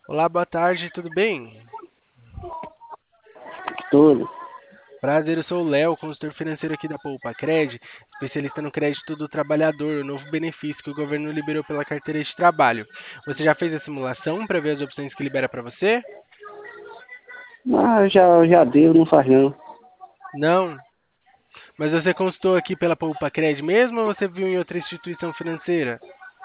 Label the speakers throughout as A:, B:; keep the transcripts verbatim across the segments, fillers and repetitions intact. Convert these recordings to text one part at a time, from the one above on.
A: Olá, boa tarde, tudo bem?
B: Tudo.
A: Prazer, eu sou o Léo, consultor financeiro aqui da Poupa Cred, especialista no crédito do trabalhador, o novo benefício que o governo liberou pela carteira de trabalho. Você já fez a simulação para ver as opções que libera para você?
B: Mas já, já deu, não faz não.
A: Não? Mas você consultou aqui pela Poupa Cred mesmo ou você viu em outra instituição financeira?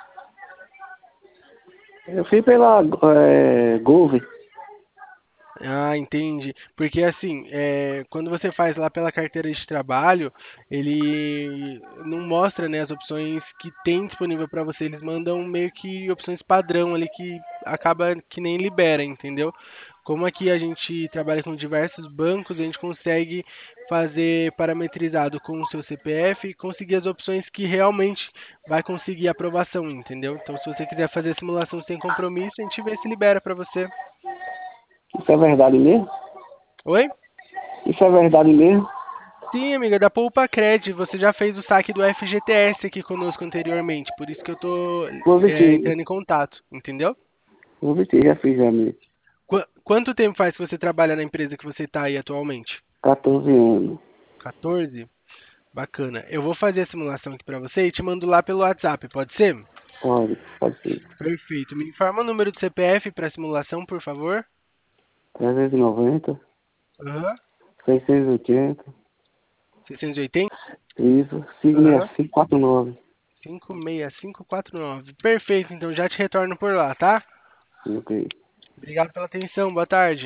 B: Eu fui pela é, Gove.
A: Ah, entendi. Porque assim, é, quando você faz lá pela carteira de trabalho, ele não mostra, né, as opções que tem disponível para você. Eles mandam meio que opções padrão ali que acaba que nem libera, entendeu? Como aqui a gente trabalha com diversos bancos, a gente consegue fazer parametrizado com o seu C P F e conseguir as opções que realmente vai conseguir aprovação, entendeu? Então, se você quiser fazer a simulação sem compromisso, a gente vê se libera para você.
B: Isso é verdade mesmo?
A: Oi?
B: Isso é verdade mesmo?
A: Sim, amiga, da Poupa Cred, você já fez o saque do F G T S aqui conosco anteriormente, por isso que eu tô
B: Gove
A: é,
B: sim.
A: entrando em contato, entendeu?
B: Gove sim, já fiz já mesmo.
A: Qu- quanto tempo faz que você trabalha na empresa que você está aí atualmente?
B: quatorze anos.
A: quatorze? Bacana. Eu vou fazer a simulação aqui para você e te mando lá pelo WhatsApp, pode ser?
B: Pode, pode ser.
A: Perfeito. Me informa o número do C P F para simulação, por favor.
B: trezentos e noventa,
A: Aham.
B: seiscentos e oitenta.
A: seiscentos e oitenta?
B: Isso. cinco seis
A: Aham.
B: cinco quatro nove.
A: cinco seis cinco quatro nove. Perfeito, então já te retorno por lá, tá?
B: Ok.
A: Obrigado pela atenção, boa tarde.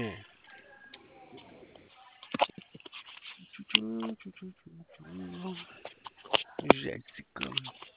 A: Jéssica.